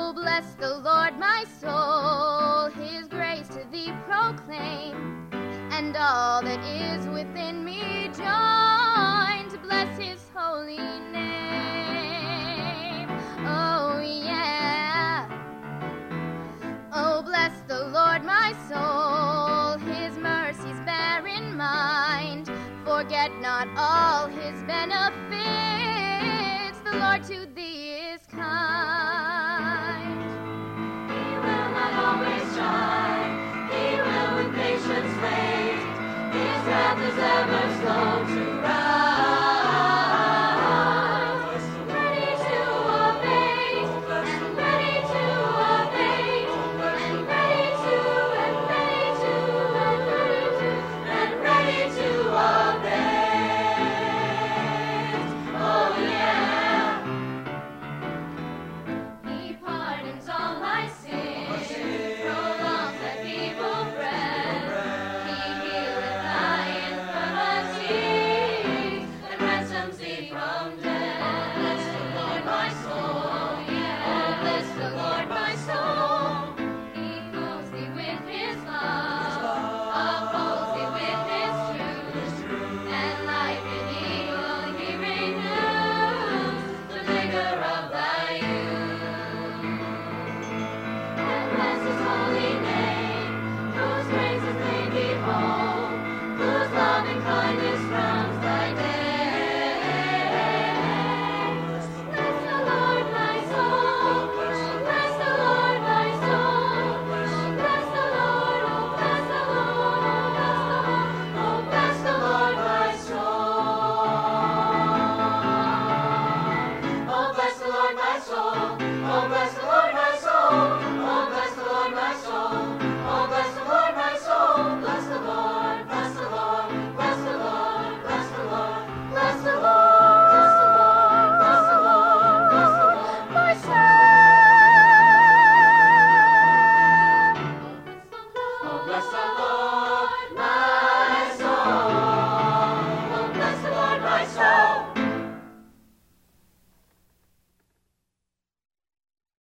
bless the Lord, my soul, his grace to thee proclaim, and all that is within me join to bless his holy name. Oh yeah. Oh, bless the Lord, my soul, his mercies bear in mind, forget not all his benefits, the Lord to thee is kind. He will not always shine, he will with patience wait, his wrath is ever slow to rise. Ready to abate, and ready to abate, and ready to, and ready to, and ready to, and ready to abate. Oh yeah. He pardons all my sins, prolongs that feeble breath. He healeth thy infirmities, and ransoms thee from death. Bless the Lord, my soul. Oh, bless the Lord, my soul. He clothes thee with his love, upholds thee with his truth, and life in eagle he renews the vigor of thy youth. And bless his holy name, whose grace is made thee whole, whose loving kindness crowns thy days. Bless the Lord, my soul. Bless the Lord, my soul. Bless the Lord, oh bless the Lord, oh bless the Lord, my soul. Oh bless the Lord, my soul. Oh bless the Lord, my soul. Oh bless the Lord, my soul. Oh bless the Lord, my soul. Bless the Lord, bless the Lord, bless the Lord, bless the Lord, bless the Lord, bless the Lord, bless the Lord, bless the Lord, my soul. Oh bless the Lord.